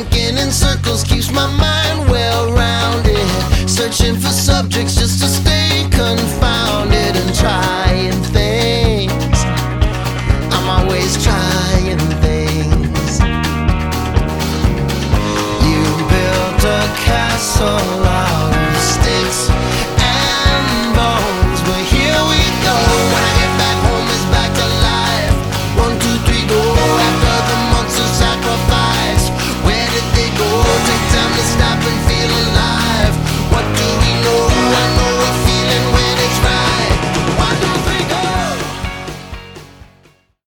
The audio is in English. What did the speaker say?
thinking in circles keeps my mind well rounded. Searching for subjects just to stay confounded and try